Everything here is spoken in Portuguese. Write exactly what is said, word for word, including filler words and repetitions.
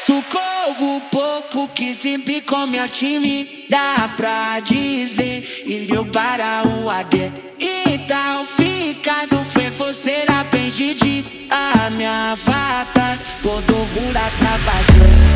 Tu couve pouco que sempre come a time, dá pra dizer, e deu para o A D. Então fica do foi você aprende de a minha vatas, todo vura travador.